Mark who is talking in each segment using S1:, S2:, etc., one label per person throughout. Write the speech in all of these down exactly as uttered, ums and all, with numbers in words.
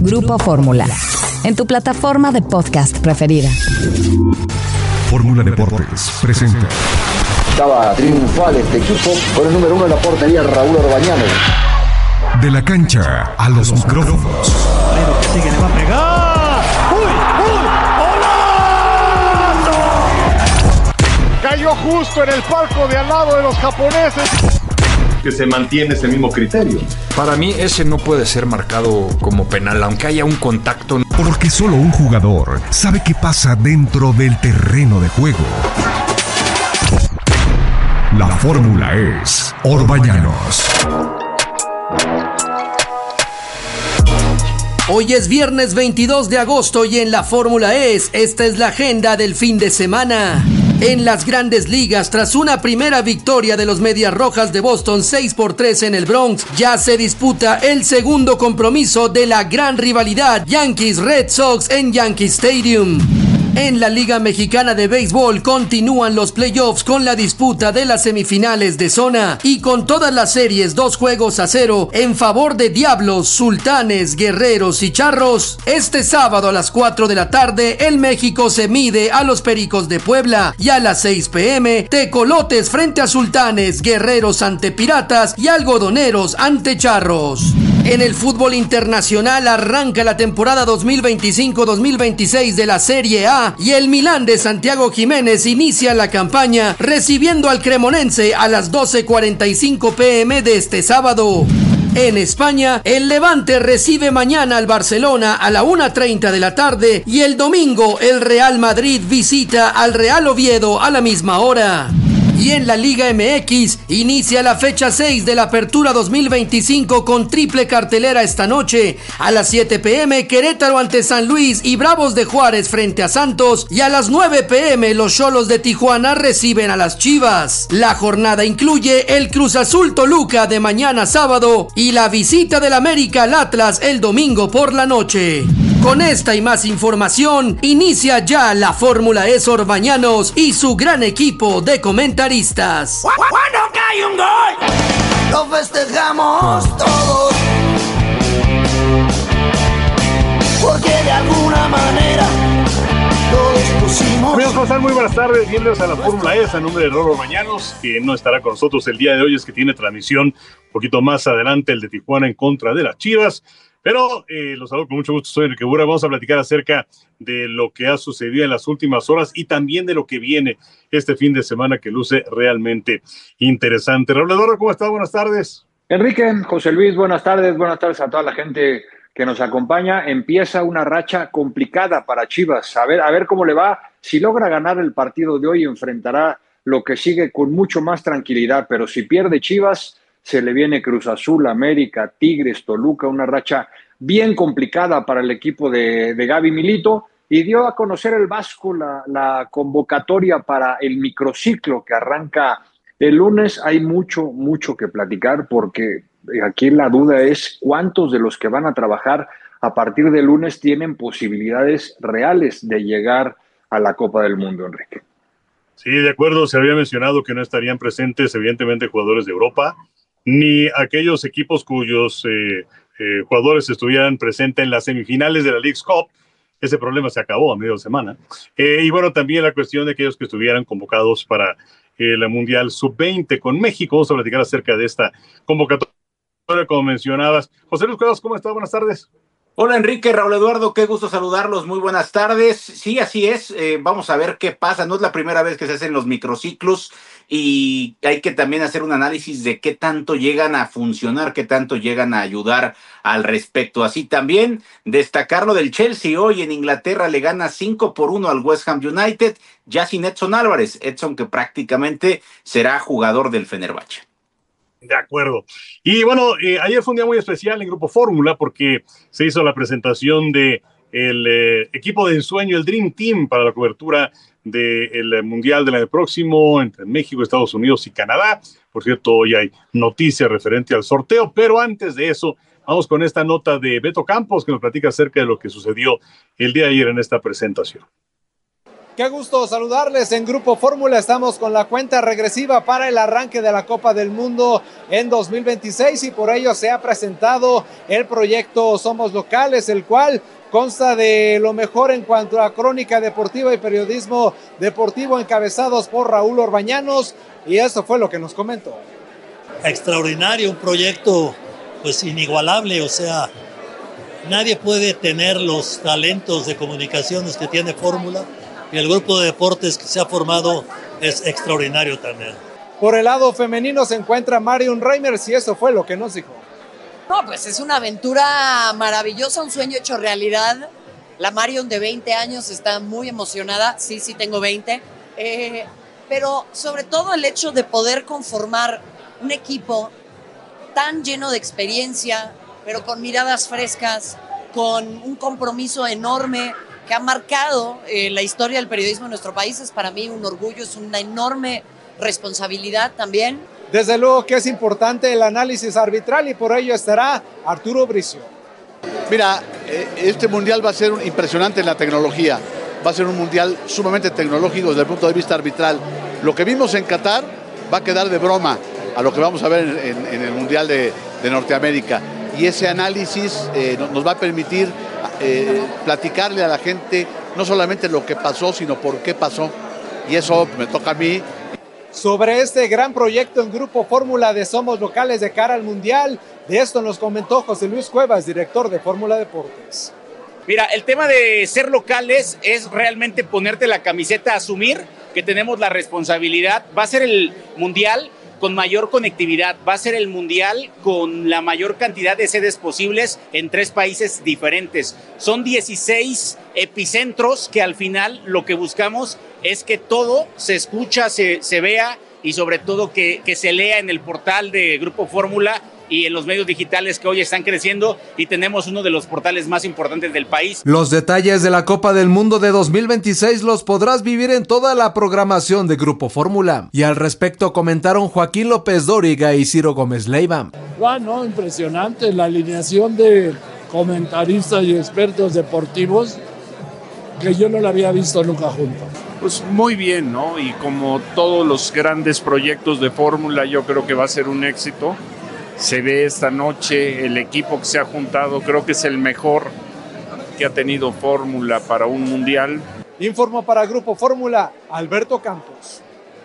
S1: Grupo Fórmula, en tu plataforma de podcast preferida.
S2: Fórmula Deportes presenta.
S3: Estaba triunfal este equipo con el número uno en la portería, Raúl Orbañanos.
S2: De la cancha a los micrófonos.
S4: Pero que sigue, le va a pegar. ¡Uy, uy! ¡Golazo! Cayó justo en el palco de al lado de los japoneses.
S5: Que se mantiene ese mismo criterio.
S6: Para mí ese no puede ser marcado como penal, aunque haya un contacto.
S2: Porque solo un jugador sabe qué pasa dentro del terreno de juego. La fórmula es Orbañanos.
S7: Hoy es viernes veintidós de agosto y en la Fórmula E, esta es la agenda del fin de semana. En las Grandes Ligas, tras una primera victoria de los Medias Rojas de Boston seis por tres en el Bronx, ya se disputa el segundo compromiso de la gran rivalidad Yankees-Red Sox en Yankee Stadium. En la Liga Mexicana de Béisbol continúan los playoffs con la disputa de las semifinales de zona y con todas las series dos juegos a cero en favor de Diablos, Sultanes, Guerreros y Charros. Este sábado a las cuatro de la tarde el México se mide a los Pericos de Puebla y a las seis pm Tecolotes frente a Sultanes, Guerreros ante Piratas y Algodoneros ante Charros. En el fútbol internacional arranca la temporada dos mil veinticinco dos mil veintiséis de la Serie A y el Milán de Santiago Jiménez inicia la campaña recibiendo al Cremonense a las doce cuarenta y cinco pm de este sábado. En España, el Levante recibe mañana al Barcelona a la una treinta de la tarde y el domingo el Real Madrid visita al Real Oviedo a la misma hora. Y en la Liga M X inicia la fecha seis de la Apertura dos mil veinticinco con triple cartelera esta noche. A las siete pm Querétaro ante San Luis y Bravos de Juárez frente a Santos. Y a las nueve pm los Xolos de Tijuana reciben a las Chivas. La jornada incluye el Cruz Azul Toluca de mañana sábado y la visita del América al Atlas el domingo por la noche. Con esta y más información, inicia ya la Fórmula E Orbañanos y su gran equipo de comentaristas.
S8: ¡Cuando cae un gol! ¡Lo festejamos todos! Porque de alguna manera todos pusimos...
S5: Amigos, ¿cómo están? Muy buenas tardes, bienvenidos a la Fórmula E, a nombre de Raúl Orbañanos, que no estará con nosotros el día de hoy, es que tiene transmisión un poquito más adelante, el de Tijuana en contra de las Chivas. Pero eh, los saludo con mucho gusto, soy Enrique Bura. Vamos a platicar acerca de lo que ha sucedido en las últimas horas y también de lo que viene este fin de semana que luce realmente interesante. Raúl Eduardo, ¿cómo estás? Buenas tardes.
S3: Enrique, José Luis, buenas tardes. Buenas tardes a toda la gente que nos acompaña. Empieza una racha complicada para Chivas. A ver, a ver cómo le va. Si logra ganar el partido de hoy, enfrentará lo que sigue con mucho más tranquilidad. Pero si pierde Chivas, se le viene Cruz Azul, América, Tigres, Toluca, una racha bien complicada para el equipo de, de Gaby Milito, y dio a conocer el Vasco la, la convocatoria para el microciclo que arranca el lunes. Hay mucho, mucho que platicar porque aquí la duda es cuántos de los que van a trabajar a partir del lunes tienen posibilidades reales de llegar a la Copa del Mundo, Enrique.
S5: Sí, de acuerdo, se había mencionado que no estarían presentes evidentemente jugadores de Europa, ni aquellos equipos cuyos eh, eh, jugadores estuvieran presentes en las semifinales de la Leagues Cup. Ese problema se acabó a medio de semana. Eh, y bueno, también la cuestión de aquellos que estuvieran convocados para el Mundial sub veinte con México. Vamos a platicar acerca de esta convocatoria, como mencionabas. José Luis Cuevas, ¿cómo estás? Buenas tardes.
S9: Hola Enrique, Raúl Eduardo, qué gusto saludarlos, muy buenas tardes. Sí, así es, eh, vamos a ver qué pasa, no es la primera vez que se hacen los microciclos y hay que también hacer un análisis de qué tanto llegan a funcionar, qué tanto llegan a ayudar al respecto. Así también destacar lo del Chelsea, hoy en Inglaterra le gana cinco por uno al West Ham United, ya sin Edson Álvarez, Edson que prácticamente será jugador del Fenerbahce.
S5: De acuerdo. Y bueno, eh, ayer fue un día muy especial en Grupo Fórmula porque se hizo la presentación de el eh, equipo de ensueño, el Dream Team, para la cobertura del Mundial del año próximo entre México, Estados Unidos y Canadá. Por cierto, hoy hay noticias referente al sorteo, pero antes de eso, vamos con esta nota de Beto Campos que nos platica acerca de lo que sucedió el día de ayer en esta presentación.
S10: Qué gusto saludarles en Grupo Fórmula. Estamos con la cuenta regresiva para el arranque de la Copa del Mundo en dos mil veintiséis y por ello se ha presentado el proyecto Somos Locales, el cual consta de lo mejor en cuanto a crónica deportiva y periodismo deportivo encabezados por Raúl Orbañanos, y eso fue lo que nos comentó.
S11: Extraordinario, un proyecto pues inigualable, o sea, nadie puede tener los talentos de comunicaciones que tiene Fórmula. Y el grupo de deportes que se ha formado es extraordinario también.
S10: Por el lado femenino se encuentra Marion Reimers y eso fue lo que nos dijo.
S12: No, pues es una aventura maravillosa, un sueño hecho realidad. La Marion de veinte años está muy emocionada. Sí, sí tengo veinte. Eh, pero sobre todo el hecho de poder conformar un equipo tan lleno de experiencia, pero con miradas frescas, con un compromiso enorme, que ha marcado eh, la historia del periodismo en nuestro país. Es para mí un orgullo, es una enorme responsabilidad también.
S10: Desde luego que es importante el análisis arbitral y por ello estará Arturo Bricio.
S13: Mira, este mundial va a ser impresionante en la tecnología, va a ser un mundial sumamente tecnológico desde el punto de vista arbitral. Lo que vimos en Qatar va a quedar de broma a lo que vamos a ver en, en, en el mundial de, de Norteamérica, y ese análisis eh, nos va a permitir Eh, platicarle a la gente no solamente lo que pasó, sino por qué pasó, y eso me toca a mí.
S10: Sobre este gran proyecto en Grupo Fórmula de Somos Locales de cara al Mundial, de esto nos comentó José Luis Cuevas, director de Fórmula Deportes.
S9: Mira, el tema de ser locales es realmente ponerte la camiseta, asumir que tenemos la responsabilidad. Va a ser el Mundial con mayor conectividad, va a ser el mundial con la mayor cantidad de sedes posibles en tres países diferentes. Son dieciséis epicentros que al final lo que buscamos es que todo se escucha, se, se vea y sobre todo que, que se lea en el portal de Grupo Fórmula y en los medios digitales que hoy están creciendo, y tenemos uno de los portales más importantes del país.
S14: Los detalles de la Copa del Mundo de dos mil veintiséis los podrás vivir en toda la programación de Grupo Fórmula. Y al respecto comentaron Joaquín López Dóriga y Ciro Gómez Leiva.
S15: Bueno, impresionante la alineación de comentaristas y expertos deportivos que yo no la había visto nunca juntos.
S16: Pues muy bien, ¿no? Y como todos los grandes proyectos de Fórmula, yo creo que va a ser un éxito. Se ve esta noche el equipo que se ha juntado, creo que es el mejor que ha tenido Fórmula para un mundial.
S10: Informó para Grupo Fórmula Alberto Campos.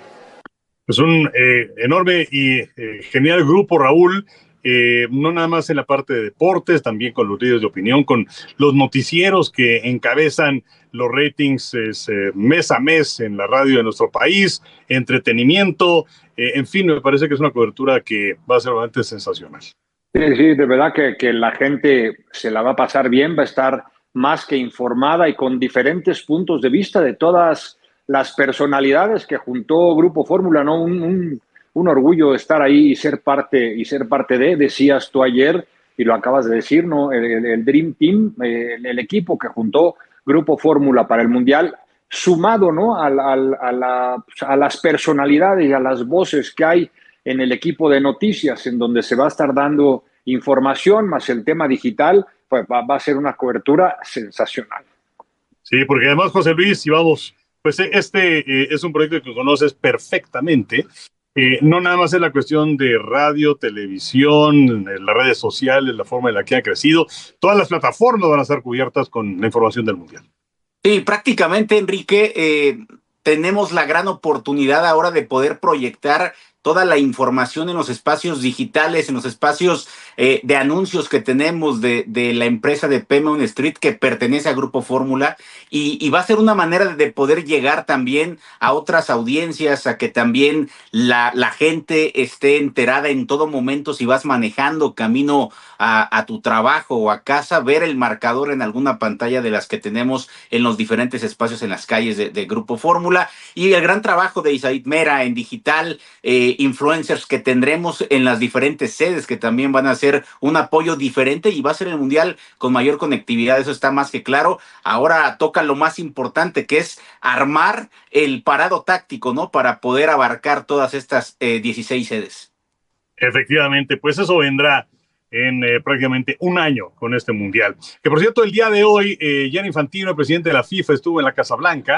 S5: Pues un eh, enorme y eh, genial grupo, Raúl, eh, no nada más en la parte de deportes, también con los líderes de opinión, con los noticieros que encabezan los ratings es, eh, mes a mes en la radio de nuestro país, entretenimiento, eh, en fin, me parece que es una cobertura que va a ser realmente sensacional.
S3: Sí, sí, de verdad que, que la gente se la va a pasar bien, va a estar más que informada y con diferentes puntos de vista de todas las personalidades que juntó Grupo Fórmula, ¿no? Un, un, un orgullo estar ahí y ser parte, y ser parte de, decías tú ayer, y lo acabas de decir, ¿no? El, el, el Dream Team, el, el equipo que juntó Grupo Fórmula para el Mundial, sumado, ¿no? a, a, a, la, a las personalidades y a las voces que hay en el equipo de noticias, en donde se va a estar dando información, más el tema digital, pues va, va a ser una cobertura sensacional.
S5: Sí, porque además, José Luis, y vamos, pues este eh, es un proyecto que conoces perfectamente. Eh, no nada más es la cuestión de radio, televisión, las redes sociales, la forma en la que ha crecido. Todas las plataformas van a estar cubiertas con la información del Mundial.
S9: Sí, prácticamente, Enrique, eh, tenemos la gran oportunidad ahora de poder proyectar toda la información en los espacios digitales, en los espacios eh, de anuncios que tenemos de, de la empresa de Paramount Street que pertenece a Grupo Fórmula, y, y va a ser una manera de poder llegar también a otras audiencias, a que también la, la gente esté enterada en todo momento. Si vas manejando camino a, a tu trabajo o a casa, ver el marcador en alguna pantalla de las que tenemos en los diferentes espacios en las calles de, de Grupo Fórmula, y el gran trabajo de Isaid Mera en digital, eh, influencers que tendremos en las diferentes sedes que también van a ser un apoyo diferente, y va a ser el Mundial con mayor conectividad, eso está más que claro. Ahora toca lo más importante, que es armar el parado táctico, ¿no? Para poder abarcar todas estas eh, dieciséis sedes.
S5: Efectivamente, pues eso vendrá en eh, prácticamente un año con este Mundial. Que por cierto, el día de hoy, eh, Gianni Infantino, el presidente de la FIFA, estuvo en la Casa Blanca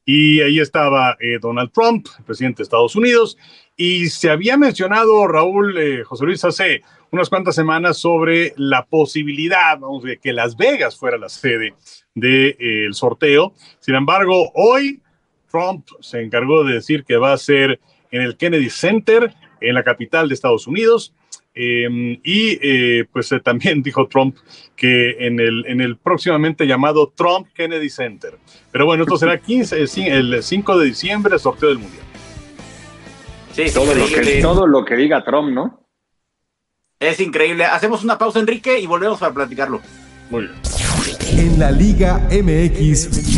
S5: y ahí estaba eh, Donald Trump, el presidente de Estados Unidos, y se había mencionado, Raúl, eh, José Luis, hace unas cuantas semanas sobre la posibilidad, vamos, de que Las Vegas fuera la sede del de, eh, sorteo. Sin embargo, hoy Trump se encargó de decir que va a ser en el Kennedy Center, en la capital de Estados Unidos, eh, y eh, pues eh, también dijo Trump que en el, en el próximamente llamado Trump Kennedy Center. Pero bueno, esto será quince, el cinco de diciembre, el sorteo del Mundial.
S9: Sí,
S3: todo, lo que, todo lo que diga Trump, ¿no?
S9: Es increíble. Hacemos una pausa, Enrique, y volvemos para platicarlo.
S5: Muy bien.
S2: En la Liga M X.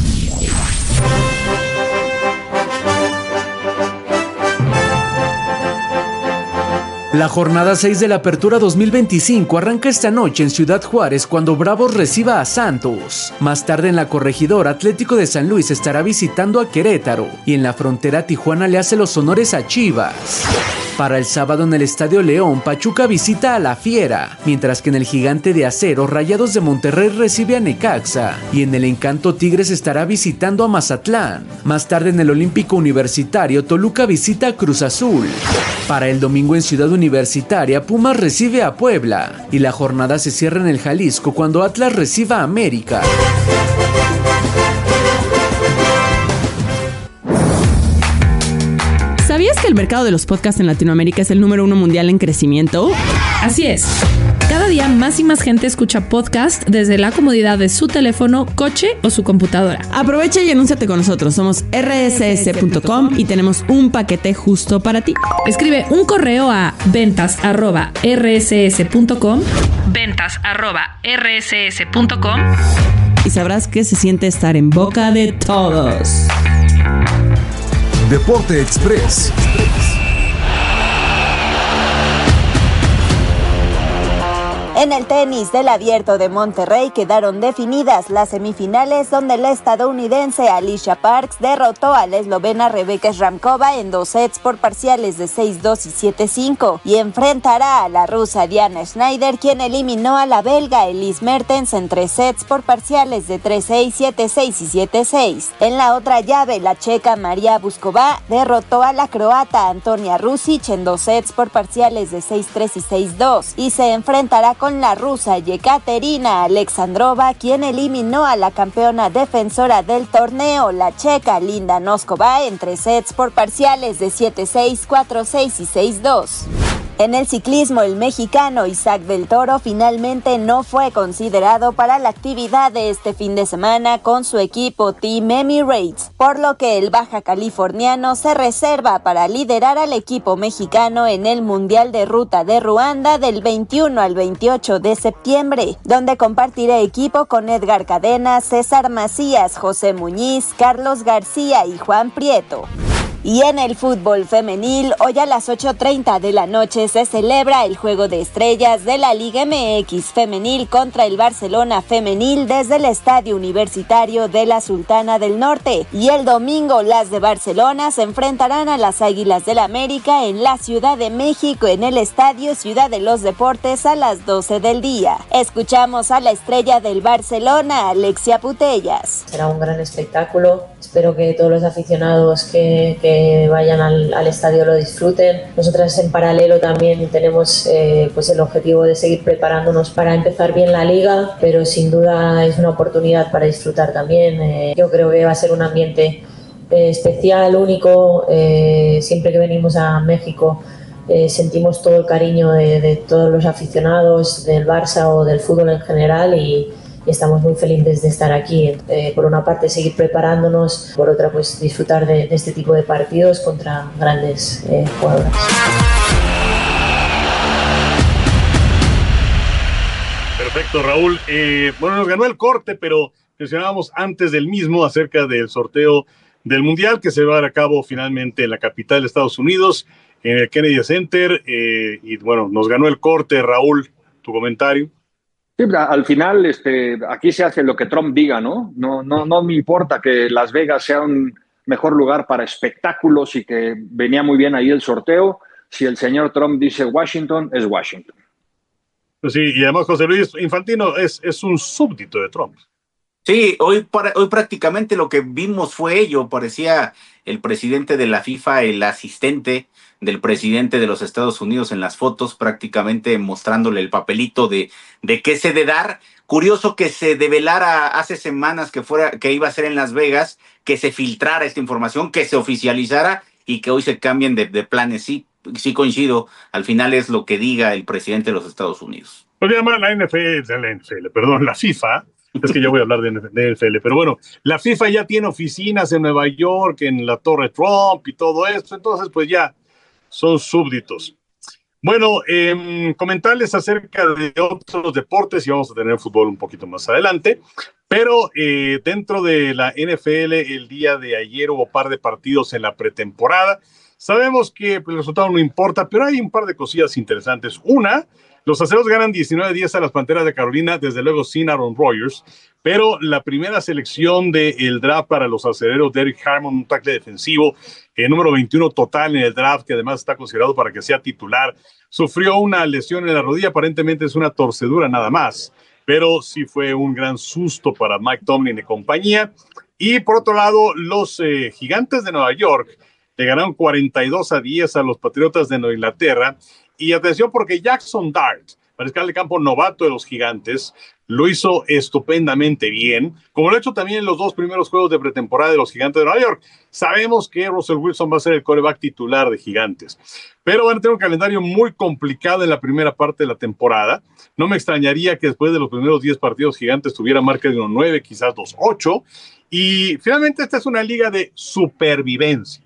S7: La jornada seis de la Apertura dos mil veinticinco arranca esta noche en Ciudad Juárez cuando Bravos reciba a Santos. Más tarde en la Corregidora, Atlético de San Luis estará visitando a Querétaro y en la frontera Tijuana le hace los honores a Chivas. Para el sábado en el Estadio León, Pachuca visita a La Fiera, mientras que en el Gigante de Acero, Rayados de Monterrey recibe a Necaxa y en el Encanto Tigres estará visitando a Mazatlán. Más tarde en el Olímpico Universitario, Toluca visita a Cruz Azul. Para el domingo en Ciudad Universitaria, Pumas recibe a Puebla y la jornada se cierra en el Jalisco cuando Atlas reciba a América.
S17: ¿Sabías que el mercado de los podcasts en Latinoamérica es el número uno mundial en crecimiento? Así es. Cada día más y más gente escucha podcast desde la comodidad de su teléfono, coche o su computadora. Aprovecha y anúnciate con nosotros. Somos erre ese ese punto com y tenemos un paquete justo para ti. Escribe un correo a ventas arroba erre ese ese punto com ventas arroba erre ese ese punto com y sabrás que se siente estar en boca de todos.
S2: Deporte Express.
S18: En el tenis del Abierto de Monterrey quedaron definidas las semifinales donde la estadounidense Alicia Parks derrotó a la eslovena Rebeka Šramkova en dos sets por parciales de seis dos y siete cinco y enfrentará a la rusa Diana Schneider, quien eliminó a la belga Elise Mertens en tres sets por parciales de tres seis, siete seis y siete seis. En la otra llave, la checa María Buskova derrotó a la croata Antonia Rusic en dos sets por parciales de seis tres y seis dos y se enfrentará con con la rusa Yekaterina Alexandrova, quien eliminó a la campeona defensora del torneo, la checa Linda Noskova, en tres sets por parciales de siete seis, cuatro seis y seis dos. En el ciclismo, el mexicano Isaac del Toro finalmente no fue considerado para la actividad de este fin de semana con su equipo Team Emirates, por lo que el baja californiano se reserva para liderar al equipo mexicano en el Mundial de Ruta de Ruanda del veintiuno al veintiocho de septiembre, donde compartirá equipo con Edgar Cadena, César Macías, José Muñiz, Carlos García y Juan Prieto. Y en el fútbol femenil, hoy a las ocho treinta de la noche se celebra el Juego de Estrellas de la Liga eme equis Femenil contra el Barcelona Femenil desde el Estadio Universitario de la Sultana del Norte. Y el domingo las de Barcelona se enfrentarán a las Águilas del América en la Ciudad de México en el Estadio Ciudad de los Deportes a las doce del día. Escuchamos a la estrella del Barcelona, Alexia Putellas.
S19: Será un gran espectáculo. Espero que todos los aficionados que, que vayan al, al estadio lo disfruten. Nosotras en paralelo también tenemos eh, pues el objetivo de seguir preparándonos para empezar bien la liga, pero sin duda es una oportunidad para disfrutar también. Eh, yo creo que va a ser un ambiente eh, especial, único. Eh, siempre que venimos a México eh, sentimos todo el cariño de, de todos los aficionados del Barça o del fútbol en general y Y estamos muy felices de estar aquí. Eh, por una parte seguir preparándonos, por otra pues disfrutar de, de este tipo de partidos contra grandes eh, jugadoras.
S5: Perfecto, Raúl. Eh, bueno, nos ganó el corte, pero mencionábamos antes del mismo acerca del sorteo del Mundial que se va a dar a cabo finalmente en la capital de Estados Unidos, en el Kennedy Center. Eh, y bueno, nos ganó el corte, Raúl. ¿Tu comentario?
S3: Sí, al final, este, aquí se hace lo que Trump diga, ¿no? No, no, no me importa que Las Vegas sea un mejor lugar para espectáculos y que venía muy bien ahí el sorteo. Si el señor Trump dice Washington, es Washington.
S5: Pues sí, y además José Luis Infantino es, es un súbdito de Trump.
S9: Sí, hoy, para, hoy prácticamente lo que vimos fue ello. Parecía el presidente de la FIFA, el asistente del presidente de los Estados Unidos en las fotos, prácticamente mostrándole el papelito de, de qué se de dar. Curioso que se develara hace semanas que fuera, que iba a ser en Las Vegas, que se filtrara esta información, que se oficializara y que hoy se cambien de, de planes. Sí, sí coincido. Al final es lo que diga el presidente de los Estados Unidos.
S5: Lo llama la N F L, la N F L, perdón, la FIFA. Es que yo voy a hablar de N F L, pero bueno, la FIFA ya tiene oficinas en Nueva York, en la Torre Trump y todo esto, entonces pues ya son súbditos. Bueno, eh, comentarles acerca de otros deportes y vamos a tener fútbol un poquito más adelante, pero eh, dentro de la N F L el día de ayer hubo un par de partidos en la pretemporada. Sabemos que el resultado no importa, pero hay un par de cosillas interesantes. Una, los aceros ganan diecinueve diez a las Panteras de Carolina, desde luego sin Aaron Rodgers, pero la primera selección del draft para los acereros, Derrick Harmon, un tackle defensivo, el número veintiuno total en el draft, que además está considerado para que sea titular, sufrió una lesión en la rodilla, aparentemente es una torcedura nada más, pero sí fue un gran susto para Mike Tomlin y compañía. Y por otro lado, los eh, Gigantes de Nueva York le ganaron cuarenta y dos a diez a los Patriotas de Nueva Inglaterra. Y atención porque Jackson Dart, mariscal de campo novato de los Gigantes, lo hizo estupendamente bien, como lo ha hecho también en los dos primeros juegos de pretemporada de los Gigantes de Nueva York. Sabemos que Russell Wilson va a ser el quarterback titular de Gigantes, pero van a tener un calendario muy complicado en la primera parte de la temporada. No me extrañaría que después de los primeros diez partidos Gigantes tuviera marca de uno nueve, quizás dos ocho, y finalmente esta es una liga de supervivencia.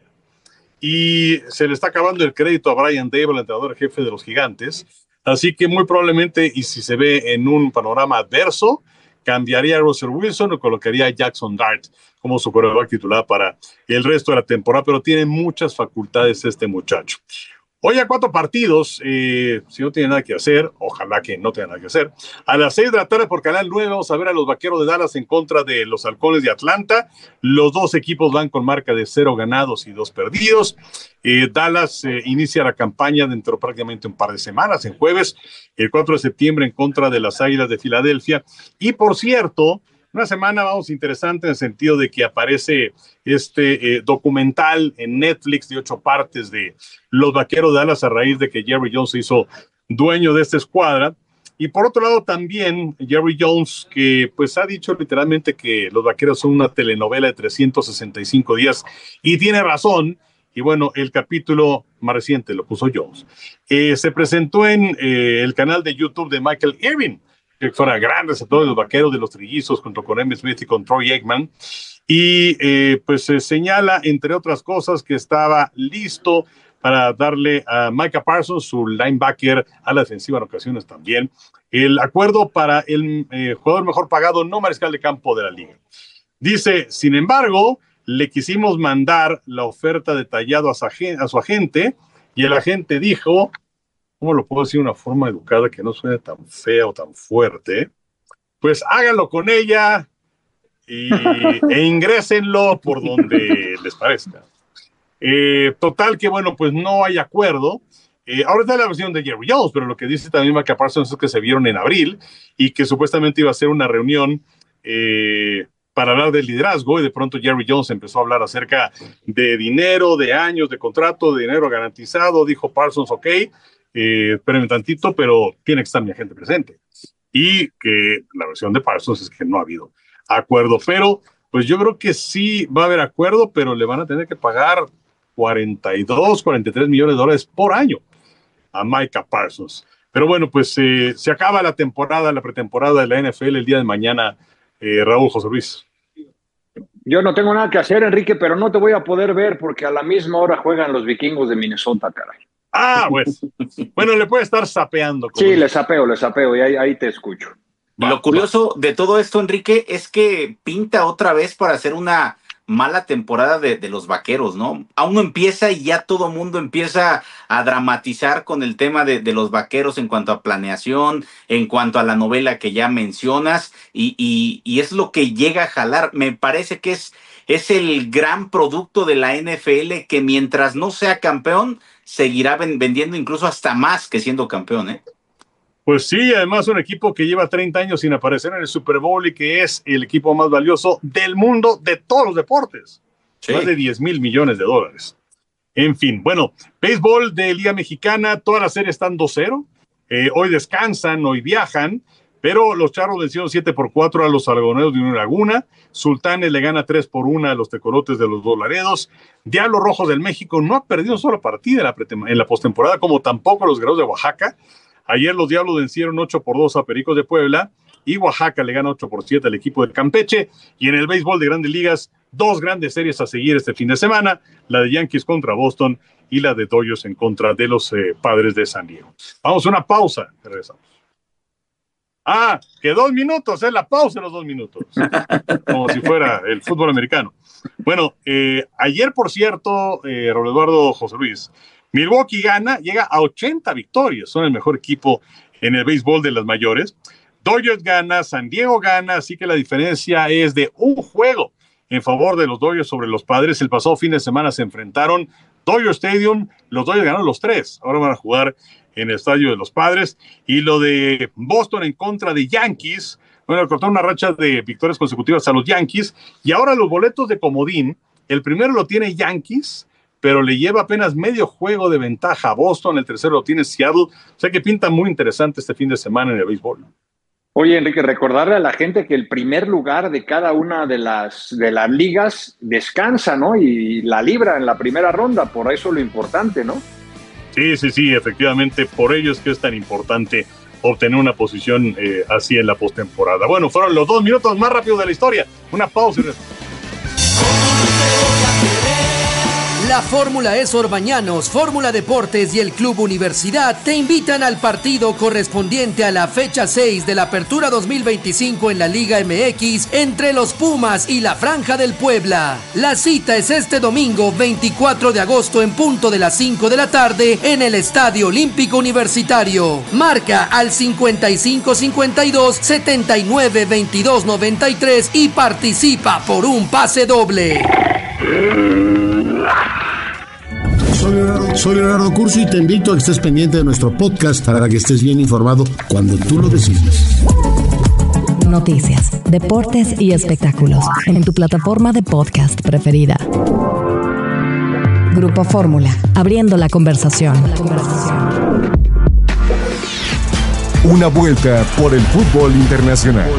S5: Y se le está acabando el crédito a Brian Daboll, el entrenador jefe de los Gigantes. Así que muy probablemente, y si se ve en un panorama adverso, cambiaría a Russell Wilson o colocaría a Jackson Dart como su quarterback titular para el resto de la temporada, pero tiene muchas facultades este muchacho. Hoy a cuatro partidos, eh, si no tiene nada que hacer, ojalá que no tenga nada que hacer. A las seis de la tarde por Canal nueve vamos a ver a los Vaqueros de Dallas en contra de los Halcones de Atlanta. Los dos equipos van con marca de cero ganados y dos perdidos. Eh, Dallas eh, inicia la campaña dentro de prácticamente un par de semanas, en jueves, el cuatro de septiembre en contra de las Águilas de Filadelfia. Y por cierto, una semana, vamos, interesante en el sentido de que aparece este eh, documental en Netflix de ocho partes de los Vaqueros de Dallas a raíz de que Jerry Jones se hizo dueño de esta escuadra. Y por otro lado también Jerry Jones, que pues ha dicho literalmente que los Vaqueros son una telenovela de trescientos sesenta y cinco días, y tiene razón. Y bueno, el capítulo más reciente lo puso Jones. Eh, se presentó en eh, el canal de YouTube de Michael Irvin, que fuera grandes a todos los Vaqueros de los Trillizos, junto con Emmitt Smith y con Troy Aikman, y eh, pues se señala, entre otras cosas, que estaba listo para darle a Micah Parsons, su linebacker, a la defensiva en ocasiones también, el acuerdo para el eh, jugador mejor pagado no mariscal de campo de la liga. Dice, sin embargo, le quisimos mandar la oferta detallada a su, a su agente, y el agente dijo, ¿cómo lo puedo decir de una forma educada que no suene tan fea o tan fuerte? Pues háganlo con ella y, e ingrésenlo por donde les parezca. Eh, total que, bueno, pues no hay acuerdo. Eh, ahora está la versión de Jerry Jones, pero lo que dice también Micah Parsons es que se vieron en abril y que supuestamente iba a ser una reunión eh, para hablar del liderazgo, y de pronto Jerry Jones empezó a hablar acerca de dinero, de años de contrato, de dinero garantizado. Dijo Parsons, ok, Eh, espérenme tantito, pero tiene que estar mi agente presente. Y que la versión de Parsons es que no ha habido acuerdo, pero pues yo creo que sí va a haber acuerdo, pero le van a tener que pagar cuarenta y dos, cuarenta y tres millones de dólares por año a Micah Parsons. Pero bueno, pues eh, se acaba la temporada, la pretemporada de la N F L el día de mañana. eh, Raúl, José Luis.
S3: Yo no tengo nada que hacer, Enrique, pero no te voy a poder ver porque a la misma hora juegan los Vikingos de Minnesota, caray.
S5: Ah, pues. Bueno, le puede estar sapeando.
S3: Sí, le sapeo, le sapeo y ahí, ahí te escucho.
S9: Va, Lo curioso va. de todo esto, Enrique, es que pinta otra vez para hacer una mala temporada de, de los Vaqueros, ¿no? Aún no empieza y ya todo mundo empieza a dramatizar con el tema de, de los Vaqueros en cuanto a planeación, en cuanto a la novela que ya mencionas, y, y, y es lo que llega a jalar. Me parece que es, es el gran producto de la N F L que mientras no sea campeón, seguirá vendiendo incluso hasta más que siendo campeón, ¿eh?
S5: Pues sí, además un equipo que lleva treinta años sin aparecer en el Super Bowl y que es el equipo más valioso del mundo de todos los deportes. Sí. Más de diez mil millones de dólares. En fin, bueno, béisbol de Liga Mexicana, todas las series están dos cero. Eh, hoy descansan, hoy viajan, pero los Charros vencieron siete por cuatro a los Algodoneros de Unión Laguna. Sultanes le gana tres por uno a los Tecolotes de los Dos Laredos. Diablos Rojos del México no ha perdido una sola partida en la, pretem- en la postemporada, como tampoco los Guerreros de Oaxaca. Ayer los Diablos vencieron ocho por dos a Pericos de Puebla y Oaxaca le gana ocho por siete al equipo de Campeche. Y en el béisbol de Grandes Ligas, dos grandes series a seguir este fin de semana, la de Yankees contra Boston y la de Dodgers en contra de los eh, Padres de San Diego. Vamos a una pausa, regresamos. Ah, que dos minutos, es eh, la pausa de los dos minutos, como si fuera el fútbol americano. Bueno, eh, ayer, por cierto, eh, Raúl Eduardo, José Luis, Milwaukee gana, llega a ochenta victorias, son el mejor equipo en el béisbol de las mayores. Dodgers gana, San Diego gana, así que la diferencia es de un juego en favor de los Dodgers sobre los Padres. El pasado fin de semana se enfrentaron Dodger Stadium, los Dodgers ganaron los tres, ahora van a jugar en el estadio de los Padres. Y lo de Boston en contra de Yankees, bueno, cortaron una racha de victorias consecutivas a los Yankees, y ahora los boletos de comodín, el primero lo tiene Yankees, pero le lleva apenas medio juego de ventaja a Boston, el tercero lo tiene Seattle, o sea que pinta muy interesante este fin de semana en el béisbol.
S3: Oye, Enrique, recordarle a la gente que el primer lugar de cada una de las, de las ligas descansa, ¿no? Y la libra en la primera ronda, por eso lo importante, ¿no?
S5: Sí, sí, sí, efectivamente, por ello es que es tan importante obtener una posición eh, así en la postemporada. Bueno, fueron los dos minutos más rápidos de la historia. Una pausa y regresamos.
S7: La Fórmula E Orbañanos, Fórmula Deportes y el Club Universidad te invitan al partido correspondiente a la fecha seis de la Apertura dos mil veinticinco en la Liga M X entre los Pumas y la Franja del Puebla. La cita es este domingo veinticuatro de agosto en punto de las cinco de la tarde en el Estadio Olímpico Universitario. Marca al cincuenta y cinco cincuenta y dos setenta y nueve veintidós noventa y tres y participa por un pase doble.
S20: Soy Leonardo, soy Leonardo Curso y te invito a que estés pendiente de nuestro podcast para que estés bien informado cuando tú lo decidas.
S1: Noticias, deportes y espectáculos en tu plataforma de podcast preferida. Grupo Fórmula, abriendo la conversación.
S2: Una vuelta por el fútbol internacional.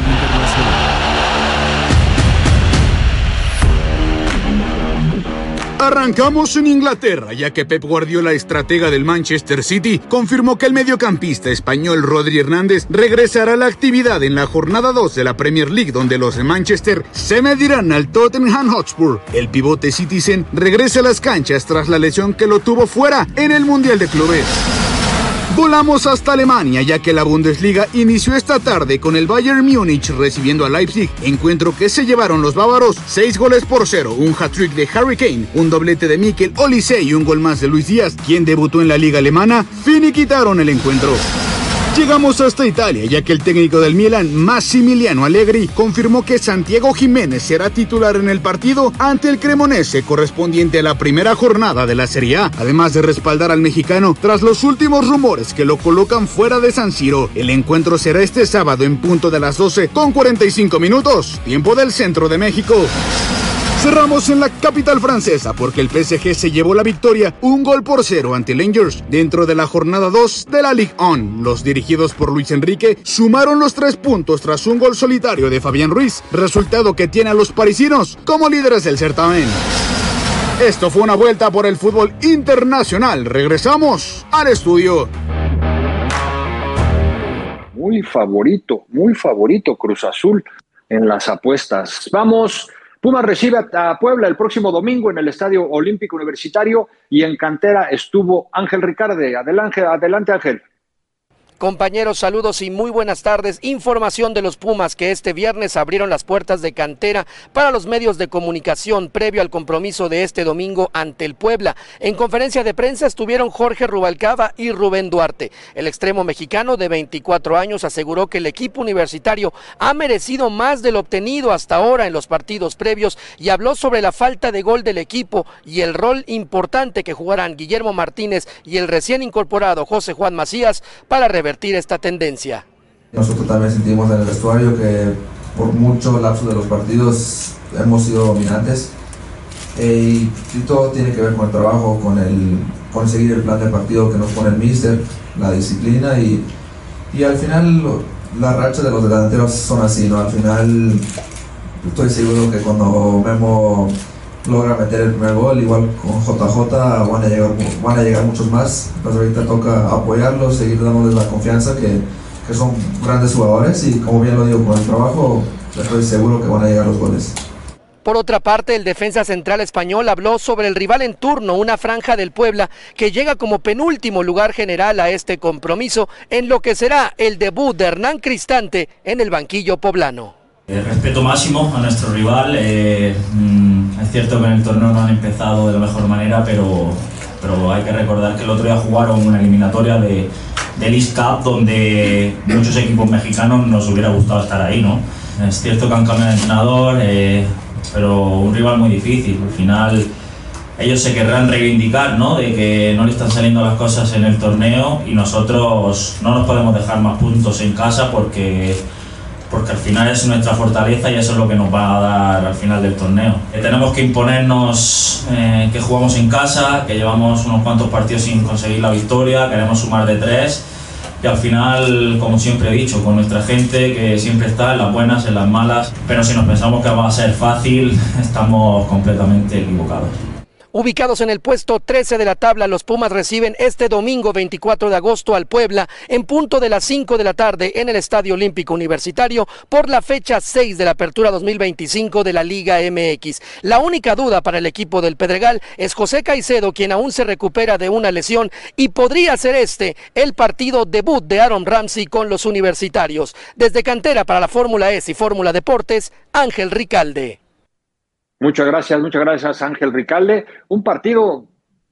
S21: Arrancamos en Inglaterra, ya que Pep Guardiola, estratega del Manchester City, confirmó que el mediocampista español Rodri Hernández regresará a la actividad en la jornada dos de la Premier League, donde los de Manchester se medirán al Tottenham Hotspur. El pivote Citizen regresa a las canchas tras la lesión que lo tuvo fuera en el Mundial de Clubes. Volamos hasta Alemania, ya que la Bundesliga inició esta tarde con el Bayern Múnich recibiendo a Leipzig, encuentro que se llevaron los bávaros seis goles por cero, un hat-trick de Harry Kane, un doblete de Mikel Olise y un gol más de Luis Díaz, quien debutó en la liga alemana, finiquitaron el encuentro. Llegamos hasta Italia, ya que el técnico del Milan, Massimiliano Allegri, confirmó que Santiago Jiménez será titular en el partido ante el Cremonese correspondiente a la primera jornada de la Serie A, además de respaldar al mexicano tras los últimos rumores que lo colocan fuera de San Siro. El encuentro será este sábado en punto de las doce con cuarenta y cinco minutos, tiempo del centro de México. Cerramos en la capital francesa porque el P S G se llevó la victoria un gol por cero ante el Angers dentro de la jornada dos de la Ligue uno. Los dirigidos por Luis Enrique sumaron los tres puntos tras un gol solitario de Fabián Ruiz, resultado que tiene a los parisinos como líderes del certamen. Esto fue una vuelta por el fútbol internacional. Regresamos al estudio.
S3: Muy favorito, muy favorito Cruz Azul en las apuestas. Vamos. Pumas recibe a Puebla el próximo domingo en el Estadio Olímpico Universitario y en cantera estuvo Ángel Ricarde. Adelante, adelante Ángel.
S7: Compañeros, saludos y muy buenas tardes. Información de los Pumas que este viernes abrieron las puertas de cantera para los medios de comunicación previo al compromiso de este domingo ante el Puebla. En conferencia de prensa estuvieron Jorge Rubalcaba y Rubén Duarte. El extremo mexicano de veinticuatro años aseguró que el equipo universitario ha merecido más de lo obtenido hasta ahora en los partidos previos y habló sobre la falta de gol del equipo y el rol importante que jugarán Guillermo Martínez y el recién incorporado José Juan Macías para revertir revertir esta tendencia.
S4: Nosotros también sentimos en el vestuario que por mucho lapso de los partidos hemos sido dominantes eh, y, y todo tiene que ver con el trabajo, con el conseguir el plan de partido que nos pone el míster, la disciplina y, y al final las rachas de los delanteros son así, ¿no? Al final estoy seguro que cuando Memo logra meter el primer gol, igual con J J van a llegar, van a llegar muchos más, pues ahorita toca apoyarlos, seguir dándoles la confianza que, que son grandes jugadores y como bien lo digo, con el trabajo estoy seguro que van a llegar los goles.
S7: Por otra parte, el defensa central español habló sobre el rival en turno, una franja del Puebla que llega como penúltimo lugar general a este compromiso en lo que será el debut de Hernán Cristante en el banquillo poblano.
S22: El respeto máximo a nuestro rival, eh, mm, es cierto que en el torneo no han empezado de la mejor manera, pero, pero hay que recordar que el otro día jugaron una eliminatoria de, de League Cup donde muchos equipos mexicanos nos hubiera gustado estar ahí, ¿no? Es cierto que han cambiado de entrenador, eh, pero un rival muy difícil. Al final ellos se querrán reivindicar, ¿no? De que no le están saliendo las cosas en el torneo y nosotros no nos podemos dejar más puntos en casa porque, porque al final es nuestra fortaleza y eso es lo que nos va a dar al final del torneo. Eh, tenemos que imponernos eh, que jugamos en casa, que llevamos unos cuantos partidos sin conseguir la victoria, queremos sumar de tres. Y al final, como siempre he dicho, con nuestra gente que siempre está en las buenas, en las malas, pero si nos pensamos que va a ser fácil, estamos completamente equivocados.
S7: Ubicados en el puesto trece de la tabla, los Pumas reciben este domingo veinticuatro de agosto al Puebla en punto de las cinco de la tarde en el Estadio Olímpico Universitario por la fecha seis de la Apertura dos mil veinticinco de la Liga M X. La única duda para el equipo del Pedregal es José Caicedo, quien aún se recupera de una lesión y podría ser este el partido debut de Aaron Ramsey con los universitarios. Desde cantera para la Fórmula E y Fórmula Deportes, Ángel Ricalde.
S3: Muchas gracias, muchas gracias Ángel Ricalde. Un partido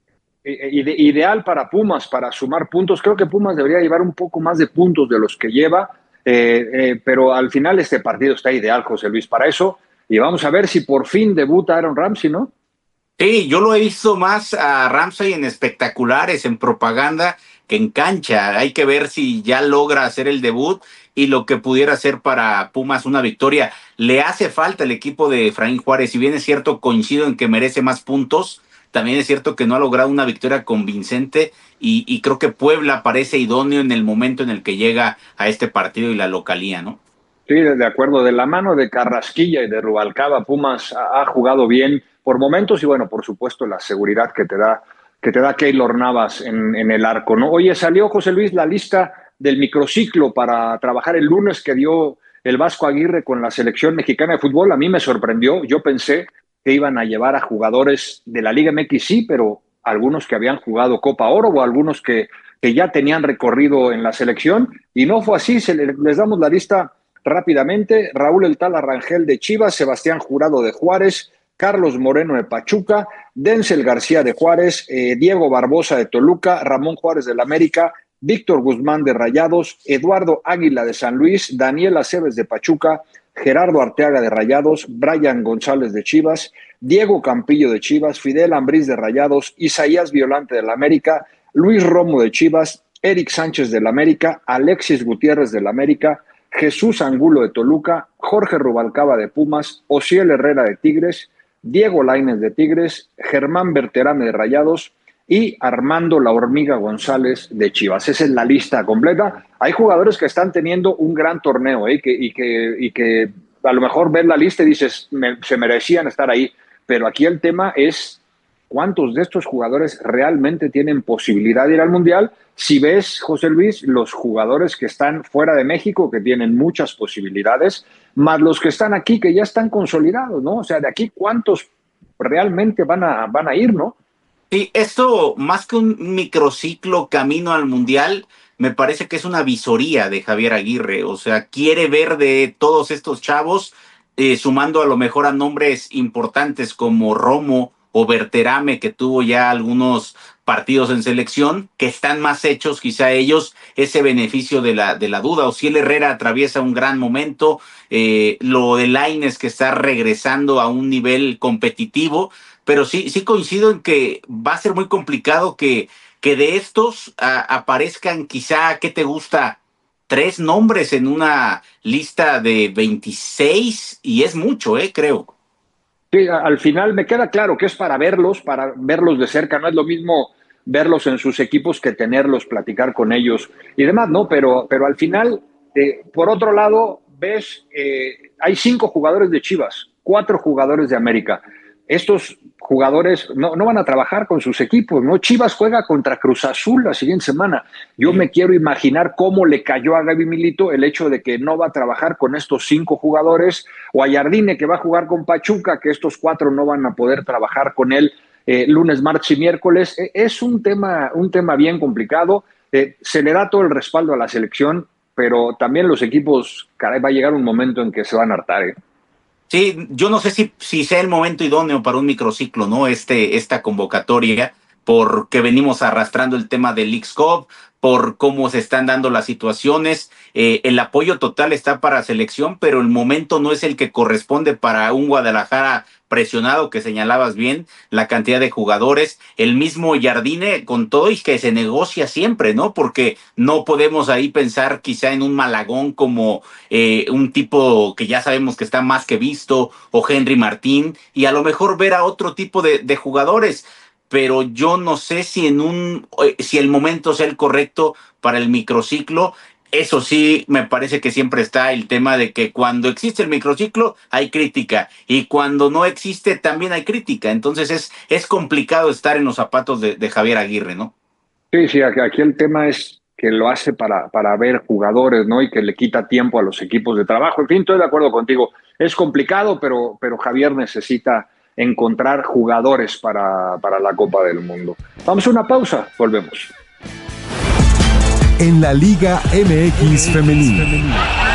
S3: ide- ideal para Pumas, para sumar puntos. Creo que Pumas debería llevar un poco más de puntos de los que lleva, eh, eh, pero al final este partido está ideal, José Luis, para eso. Y vamos a ver si por fin debuta Aaron Ramsey, ¿no?
S9: Sí, yo lo he visto más a Ramsey en espectaculares, en propaganda, que en cancha. Hay que ver si ya logra hacer el debut y lo que pudiera ser para Pumas una victoria. Le hace falta el equipo de Efraín Juárez. Si bien es cierto, coincido en que merece más puntos, también es cierto que no ha logrado una victoria convincente y, y creo que Puebla parece idóneo en el momento en el que llega a este partido y la localía, ¿no?
S3: Sí, de acuerdo. De la mano de Carrasquilla y de Rubalcaba, Pumas ha, ha jugado bien por momentos y bueno, por supuesto la seguridad que te da que te da Keylor Navas en, en el arco, ¿no? Oye, salió, José Luis, la lista del microciclo para trabajar el lunes que dio el Vasco Aguirre con la selección mexicana de fútbol. A mí me sorprendió. Yo pensé que iban a llevar a jugadores de la Liga M X, sí, pero algunos que habían jugado Copa Oro o algunos que, que ya tenían recorrido en la selección y no fue así. Se le, les damos la lista rápidamente. Raúl El Tala Rangel de Chivas, Sebastián Jurado de Juárez, Carlos Moreno de Pachuca, Denzel García de Juárez, eh, Diego Barbosa de Toluca, Ramón Juárez del América, Víctor Guzmán de Rayados, Eduardo Águila de San Luis, Daniel Aceves de Pachuca, Gerardo Arteaga de Rayados, Brian González de Chivas, Diego Campillo de Chivas, Fidel Ambriz de Rayados, Isaías Violante del América, Luis Romo de Chivas, Eric Sánchez del América, Alexis Gutiérrez del América, Jesús Angulo de Toluca, Jorge Rubalcaba de Pumas, Osiel Herrera de Tigres, Diego Lainez de Tigres, Germán Berterame de Rayados y Armando La Hormiga González de Chivas. Esa es la lista completa. Hay jugadores que están teniendo un gran torneo ¿eh? y, que, y, que, y que a lo mejor ves la lista y dices, me, se merecían estar ahí, pero aquí el tema es cuántos de estos jugadores realmente tienen posibilidad de ir al Mundial. Si ves, José Luis, los jugadores que están fuera de México, que tienen muchas posibilidades, más los que están aquí, que ya están consolidados, ¿no? O sea, de aquí, ¿cuántos realmente van a, van a ir, no?
S9: Sí, esto, más que un microciclo camino al Mundial, me parece que es una visoría de Javier Aguirre. O sea, quiere ver de todos estos chavos, eh, sumando a lo mejor a nombres importantes como Romo o Berterame, que tuvo ya algunos partidos en selección, que están más hechos, quizá ellos, ese beneficio de la, de la duda. Osiel Herrera atraviesa un gran momento, eh, lo de Lainez que está regresando a un nivel competitivo, pero sí, sí coincido en que va a ser muy complicado que, que de estos a, aparezcan quizá, ¿qué te gusta? Tres nombres en una lista de veintiséis, y es mucho, eh, creo.
S3: Sí, al final me queda claro que es para verlos, para verlos de cerca. No es lo mismo verlos en sus equipos que tenerlos, platicar con ellos y demás, ¿no? Pero, pero al final, eh, por otro lado, ves, eh, hay cinco jugadores de Chivas, cuatro jugadores de América. Estos jugadores no, no van a trabajar con sus equipos, ¿no? Chivas juega contra Cruz Azul la siguiente semana. Yo me quiero imaginar cómo le cayó a Gaby Milito el hecho de que no va a trabajar con estos cinco jugadores, o a Jardine, que va a jugar con Pachuca, que estos cuatro no van a poder trabajar con él eh, lunes, martes y miércoles. Eh, es un tema, un tema bien complicado. Eh, se le da todo el respaldo a la selección, pero también los equipos, caray, va a llegar un momento en que se van a hartar, ¿eh?
S9: Sí, yo no sé si, si sea el momento idóneo para un microciclo, ¿no? Este, esta convocatoria, porque venimos arrastrando el tema del Leagues Cup, por cómo se están dando las situaciones. Eh, el apoyo total está para selección, pero el momento no es el que corresponde para un Guadalajara presionado, que señalabas bien, la cantidad de jugadores, el mismo Jardine, con todo y que se negocia siempre, ¿no? Porque no podemos ahí pensar quizá en un Malagón como eh, un tipo que ya sabemos que está más que visto, o Henry Martín, y a lo mejor ver a otro tipo de, de jugadores, pero yo no sé si en un si el momento sea el correcto para el microciclo. Eso sí, me parece que siempre está el tema de que cuando existe el microciclo hay crítica, y cuando no existe también hay crítica. Entonces es, es complicado estar en los zapatos de, de Javier Aguirre, ¿no?
S3: Sí, sí, aquí el tema es que lo hace para, para ver jugadores, ¿no? Y que le quita tiempo a los equipos de trabajo. En fin, estoy de acuerdo contigo. Es complicado, pero, pero Javier necesita encontrar jugadores para, para la Copa del Mundo. Vamos a una pausa, volvemos.
S2: En la Liga M X Femenil.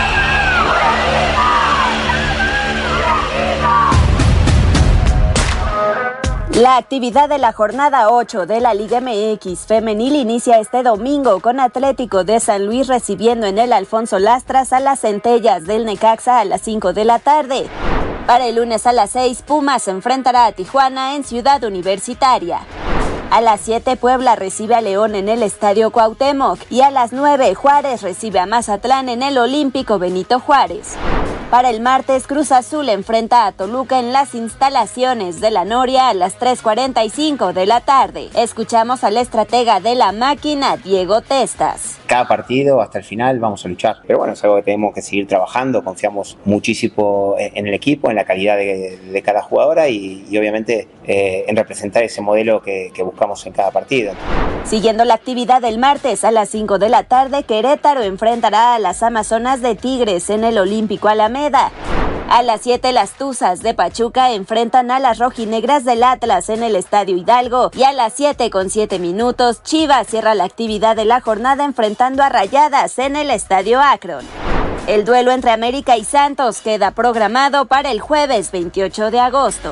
S18: La actividad de la jornada ocho de la Liga M X Femenil inicia este domingo con Atlético de San Luis recibiendo en el Alfonso Lastras a las Centellas del Necaxa a las cinco de la tarde. Para el lunes a las seis, Pumas se enfrentará a Tijuana en Ciudad Universitaria. A las siete, Puebla recibe a León en el Estadio Cuauhtémoc, y a las nueve, Juárez recibe a Mazatlán en el Olímpico Benito Juárez. Para el martes, Cruz Azul enfrenta a Toluca en las instalaciones de la Noria a las tres cuarenta y cinco de la tarde. Escuchamos al estratega de la máquina, Diego Testas.
S6: Cada partido hasta el final vamos a luchar, pero bueno, es algo que tenemos que seguir trabajando. Confiamos muchísimo en el equipo, en la calidad de, de cada jugadora y, y obviamente eh, en representar ese modelo que, que buscamos en cada partido.
S18: Siguiendo la actividad del martes a las cinco de la tarde, Querétaro enfrentará a las Amazonas de Tigres en el Olímpico Alameda. A las siete, las Tuzas de Pachuca enfrentan a las Rojinegras del Atlas en el Estadio Hidalgo, y a las siete con siete minutos, Chivas cierra la actividad de la jornada enfrentando a Rayadas en el Estadio Akron. El duelo entre América y Santos queda programado para el jueves veintiocho de agosto.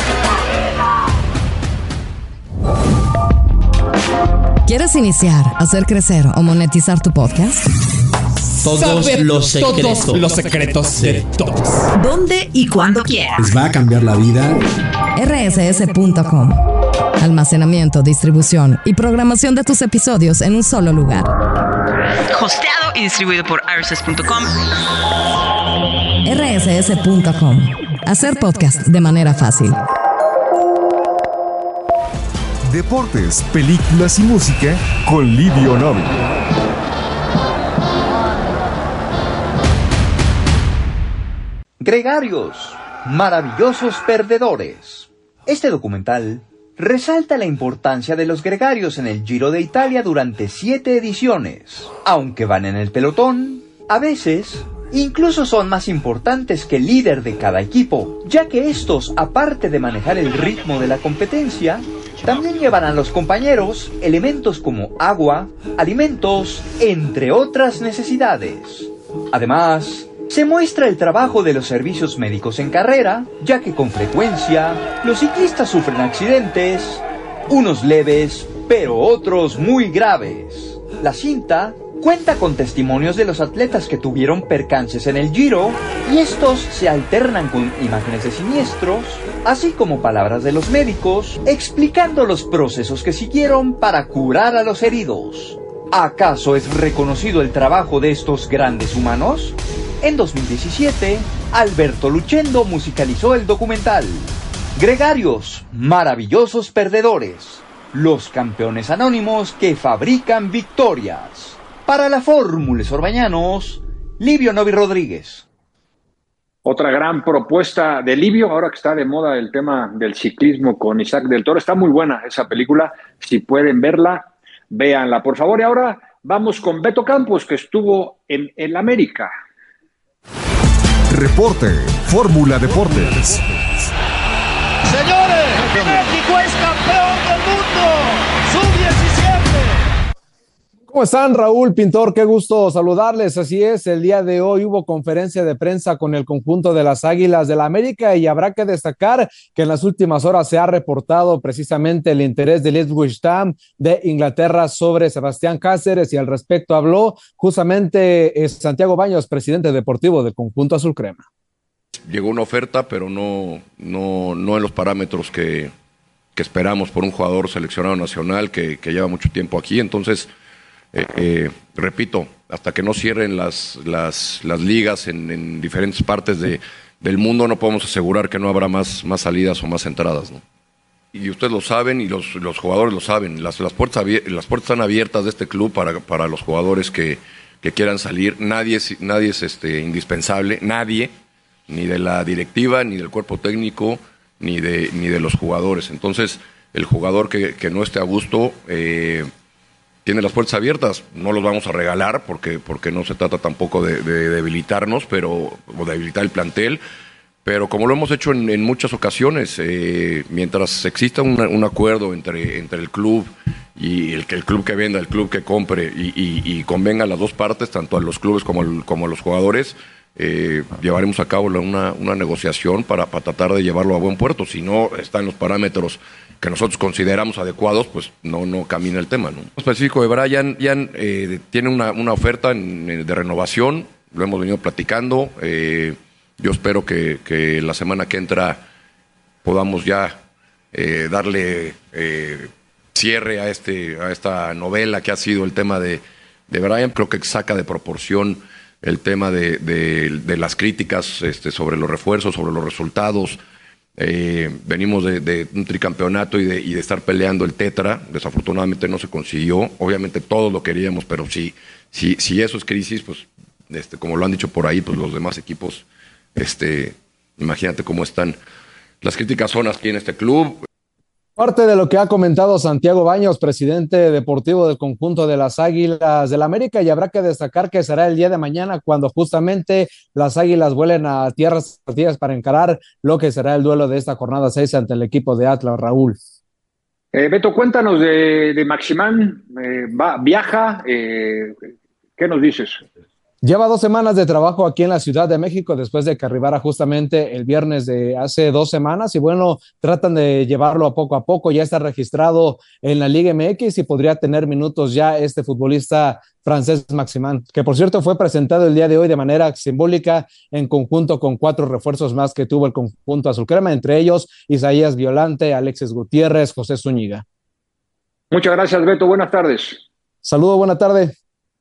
S1: ¿Quieres iniciar, hacer crecer o monetizar tu podcast?
S8: Todos
S1: Sabe
S8: los secretos.
S1: todos
S8: los secretos de todos.
S1: ¿Dónde y cuándo quieras?
S8: ¿Les va a cambiar la vida?
S1: R S S punto com. Almacenamiento, distribución y programación de tus episodios en un solo lugar.
S23: Hosteado y distribuido por R S S punto com.
S1: R S S punto com. Hacer podcast de manera fácil.
S2: Deportes, películas y música con Livio Novi.
S24: Gregarios, maravillosos perdedores. Este documental resalta la importancia de los gregarios en el Giro de Italia durante siete ediciones. Aunque van en el pelotón, a veces incluso son más importantes que el líder de cada equipo, ya que estos, aparte de manejar el ritmo de la competencia, también llevan a los compañeros elementos como agua, alimentos, entre otras necesidades. Además, se muestra el trabajo de los servicios médicos en carrera, ya que con frecuencia los ciclistas sufren accidentes, unos leves, pero otros muy graves. La cinta Cuenta con testimonios de los atletas que tuvieron percances en el Giro, y estos se alternan con imágenes de siniestros, así como palabras de los médicos, explicando los procesos que siguieron para curar a los heridos. ¿Acaso es reconocido el trabajo de estos grandes humanos? En dos mil diecisiete, Alberto Luchendo musicalizó el documental Gregarios, maravillosos perdedores, los campeones anónimos que fabrican victorias. Para la Fórmula Orbañanos, Livio Novi Rodríguez.
S3: Otra gran propuesta de Livio, ahora que está de moda el tema del ciclismo con Isaac del Toro. Está muy buena esa película, si pueden verla, véanla por favor. Y ahora vamos con Beto Campos, que estuvo en el América.
S2: Reporte Fórmula Deportes.
S11: Señores, México es campeón del mundo, sub diecisiete.
S10: ¿Cómo están, Raúl Pintor? Qué gusto saludarles. Así es, el día de hoy hubo conferencia de prensa con el conjunto de las Águilas del la América y habrá que destacar que en las últimas horas se ha reportado precisamente el interés del Ipswich Town de Inglaterra sobre Sebastián Cáceres, y al respecto habló justamente Santiago Baños, presidente deportivo del conjunto azul crema.
S12: Llegó una oferta, pero no, no, no en los parámetros que, que esperamos por un jugador seleccionado nacional que, que lleva mucho tiempo aquí. Entonces, eh, eh, repito, hasta que no cierren las, las, las ligas en, en diferentes partes de, del mundo, no podemos asegurar que no habrá más, más salidas o más entradas, ¿no? Y ustedes lo saben y los, los jugadores lo saben. Las, las, puertas las puertas están abiertas de este club para, para los jugadores que, que quieran salir. Nadie es, nadie es este, indispensable, nadie. Ni de la directiva, ni del cuerpo técnico, ni de, ni de los jugadores. Entonces, el jugador que, que no esté a gusto eh, tiene las puertas abiertas. No los vamos a regalar porque, porque no se trata tampoco de, de debilitarnos, pero, o de debilitar el plantel. Pero como lo hemos hecho en, en muchas ocasiones, eh, mientras exista un, un acuerdo entre, entre el club y el, el club que venda, el club que compre, y, y, y convenga a las dos partes, tanto a los clubes como, el, como a los jugadores, Eh, llevaremos a cabo una, una negociación para, para tratar de llevarlo a buen puerto. Si no está en los parámetros que nosotros consideramos adecuados, pues no, no camina el tema, ¿no? En específico de Brian, Jan eh, tiene una, una oferta en, de renovación, lo hemos venido platicando. Eh, yo espero que, que la semana que entra podamos ya eh, darle eh, cierre a, este, a esta novela que ha sido el tema de, de Brian. Creo que saca de proporción el tema de, de, de las críticas este, sobre los refuerzos, sobre los resultados. Eh, venimos de, de un tricampeonato y de, y de estar peleando el tetra. Desafortunadamente no se consiguió. Obviamente todos lo queríamos, pero si, si, si eso es crisis, pues este, como lo han dicho por ahí, pues los demás equipos, este, imagínate cómo están. Las críticas son aquí en este club.
S10: Parte de lo que ha comentado Santiago Baños, presidente deportivo del conjunto de las Águilas del la América, y habrá que destacar que será el día de mañana cuando justamente las Águilas vuelen a tierras partidas para encarar lo que será el duelo de esta jornada seis ante el equipo de Atlas. Raúl.
S3: Eh, Beto, cuéntanos de, de Maximán, eh, va, viaja, eh, ¿qué nos dices?
S10: Lleva dos semanas de trabajo aquí en la Ciudad de México después de que arribara justamente el viernes de hace dos semanas y bueno, tratan de llevarlo a poco a poco. Ya está registrado en la Liga M X y podría tener minutos ya este futbolista francés Maximán, que por cierto fue presentado el día de hoy de manera simbólica en conjunto con cuatro refuerzos más que tuvo el conjunto azul crema, entre ellos Isaías Violante, Alexis Gutiérrez, José Zúñiga.
S3: Muchas gracias, Beto. Buenas tardes.
S10: Saludos, buena tarde.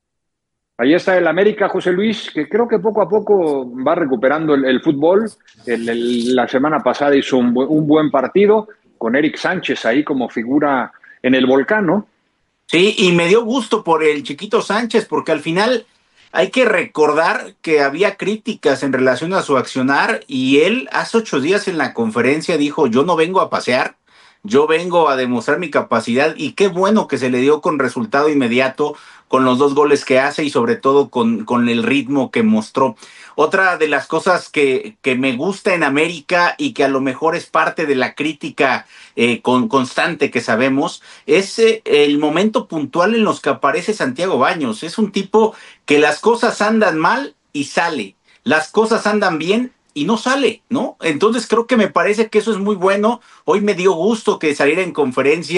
S3: Ahí está el América, José Luis, que creo que poco a poco va recuperando el, el fútbol. El, el, la semana pasada hizo un, un buen partido con Eric Sánchez ahí como figura en el Volcán, ¿no?
S9: Sí, y me dio gusto por el chiquito Sánchez, porque al final hay que recordar que había críticas en relación a su accionar y él hace ocho días en la conferencia dijo, yo no vengo a pasear, yo vengo a demostrar mi capacidad, y qué bueno que se le dio con resultado inmediato, con los dos goles que hace y sobre todo con, con el ritmo que mostró. Otra de las cosas que, que me gusta en América y que a lo mejor es parte de la crítica eh, con, constante que sabemos, es eh, el momento puntual en los que aparece Santiago Baños. Es un tipo que las cosas andan mal y sale, las cosas andan bien y no sale, ¿no? Entonces creo que me parece que eso es muy bueno. Hoy me dio gusto que saliera en conferencia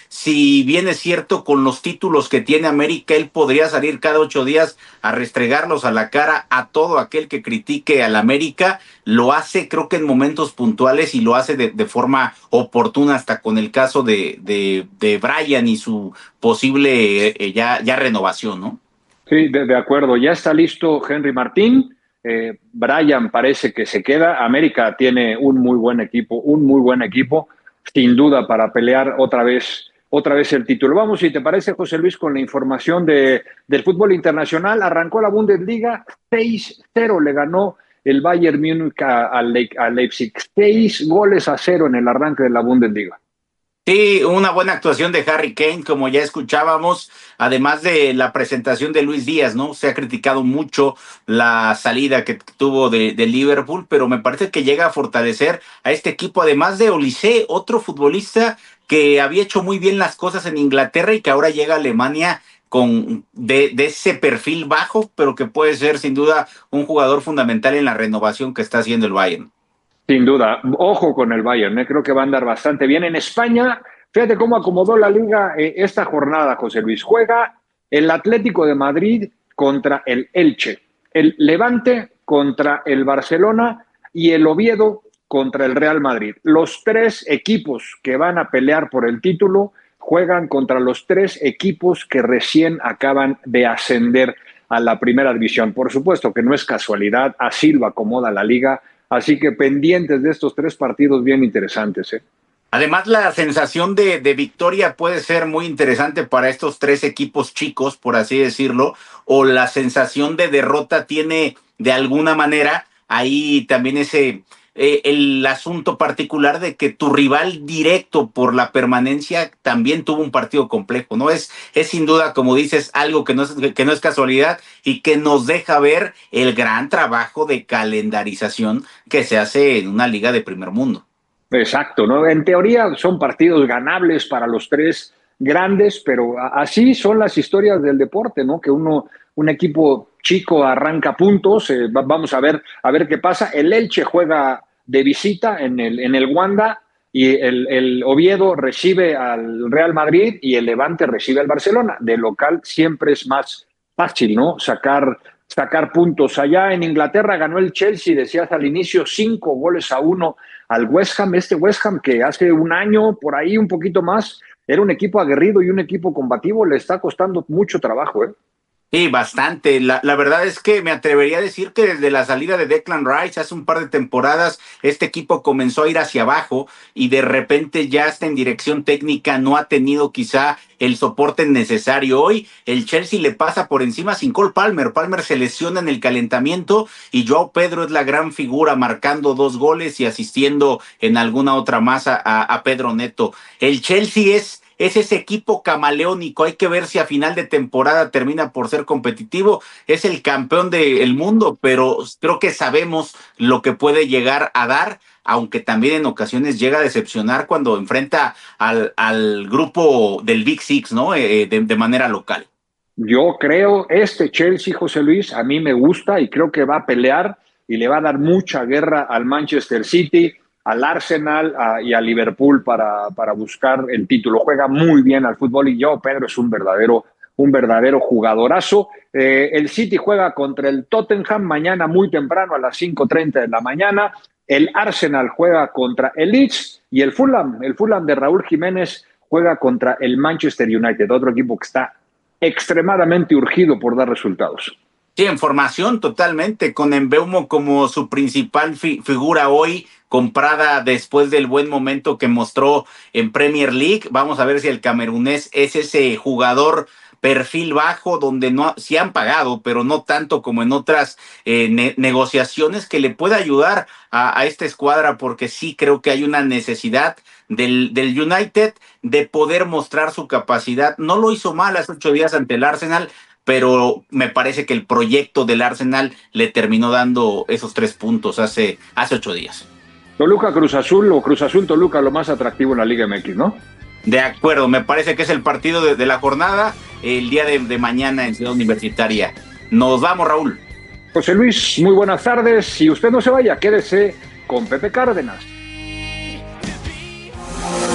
S9: si bien es cierto con los títulos que tiene América, él podría salir cada ocho días a restregarlos a la cara a todo aquel que critique al América. Lo hace creo que en momentos puntuales y lo hace de, de forma oportuna, hasta con el caso de, de, de Brian y su posible eh, ya, ya renovación, ¿no?
S3: Sí, de, de acuerdo. Ya está listo Henry Martín. Eh, Brian parece que se queda. América tiene un muy buen equipo, un muy buen equipo, sin duda, para pelear otra vez, otra vez el título. Vamos, si te parece, José Luis, con la información de, del fútbol internacional. Arrancó la Bundesliga, seis cero le ganó el Bayern Múnich a, a, Le, a Leipzig. Seis goles a cero en el arranque de la Bundesliga.
S9: Sí, una buena actuación de Harry Kane, como ya escuchábamos, además de la presentación de Luis Díaz, ¿no? Se ha criticado mucho la salida que tuvo de, de Liverpool, pero me parece que llega a fortalecer a este equipo, además de Olise, otro futbolista que había hecho muy bien las cosas en Inglaterra y que ahora llega a Alemania con de, de ese perfil bajo, pero que puede ser sin duda un jugador fundamental en la renovación que está haciendo el Bayern.
S3: Sin duda, ojo con el Bayern, ¿eh? Creo que va a andar bastante bien. En España, fíjate cómo acomodó la liga eh, esta jornada, José Luis. Juega el Atlético de Madrid contra el Elche, el Levante contra el Barcelona y el Oviedo contra el Real Madrid. Los tres equipos que van a pelear por el título juegan contra los tres equipos que recién acaban de ascender a la primera división. Por supuesto que no es casualidad, así lo acomoda la liga. Así que pendientes de estos tres partidos bien interesantes, ¿eh?
S9: Además, la sensación de, de victoria puede ser muy interesante para estos tres equipos chicos, por así decirlo, o la sensación de derrota tiene de alguna manera ahí también ese eh, el asunto particular de que tu rival directo por la permanencia también tuvo un partido complejo, ¿no? Es, es sin duda, como dices, algo que no es, que no es casualidad y que nos deja ver el gran trabajo de calendarización que se hace en una liga de primer mundo.
S3: Exacto, ¿no? En teoría son partidos ganables para los tres grandes, pero así son las historias del deporte, ¿no? Que uno, un equipo chico arranca puntos, eh, vamos a ver, a ver qué pasa. El Elche juega de visita en el, en el Wanda y el, el Oviedo recibe al Real Madrid y el Levante recibe al Barcelona. De local siempre es más fácil, ¿no? Sacar, sacar puntos. Allá en Inglaterra ganó el Chelsea, decías al inicio, cinco goles a uno al West Ham. Este West Ham que hace un año, por ahí un poquito más, era un equipo aguerrido y un equipo combativo, le está costando mucho trabajo, ¿eh?
S9: Sí, bastante. La, la verdad es que me atrevería a decir que desde la salida de Declan Rice hace un par de temporadas este equipo comenzó a ir hacia abajo y de repente ya está en dirección técnica, no ha tenido quizá el soporte necesario. Hoy el Chelsea le pasa por encima sin Cole Palmer. Palmer se lesiona en el calentamiento y Joao Pedro es la gran figura marcando dos goles y asistiendo en alguna otra más a, a Pedro Neto. El Chelsea es... Es ese equipo camaleónico, hay que ver si a final de temporada termina por ser competitivo. Es el campeón del mundo, pero creo que sabemos lo que puede llegar a dar, aunque también en ocasiones llega a decepcionar cuando enfrenta al, al grupo del Big Six, ¿no? Eh, de, de manera local.
S3: Yo creo, este Chelsea, José Luis, a mí me gusta y creo que va a pelear y le va a dar mucha guerra al Manchester City, al Arsenal a, y a Liverpool para, para buscar el título. Juega muy bien al fútbol y yo, Pedro, es un verdadero, un verdadero jugadorazo. Eh, el City juega contra el Tottenham mañana muy temprano a las cinco treinta de la mañana. El Arsenal juega contra el Leeds y el Fulham, el Fulham de Raúl Jiménez juega contra el Manchester United, otro equipo que está extremadamente urgido por dar resultados.
S9: Sí, en formación totalmente, con Mbeumo como su principal fi- figura hoy, comprada después del buen momento que mostró en Premier League. Vamos a ver si el camerunés es ese jugador perfil bajo, donde no sí han pagado, pero no tanto como en otras eh, ne- negociaciones, que le pueda ayudar a, a esta escuadra, porque sí creo que hay una necesidad del, del United de poder mostrar su capacidad. No lo hizo mal hace ocho días ante el Arsenal, pero me parece que el proyecto del Arsenal le terminó dando esos tres puntos hace, hace ocho días.
S3: Toluca Cruz Azul o Cruz Azul Toluca, lo más atractivo en la Liga M X, ¿no?
S9: De acuerdo, me parece que es el partido de, de la jornada el día de, de mañana en Ciudad Universitaria. Nos vamos, Raúl.
S3: José Luis, muy buenas tardes. Si usted no se vaya, quédese con Pepe Cárdenas.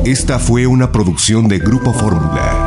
S2: Esta fue una producción de Grupo Fórmula.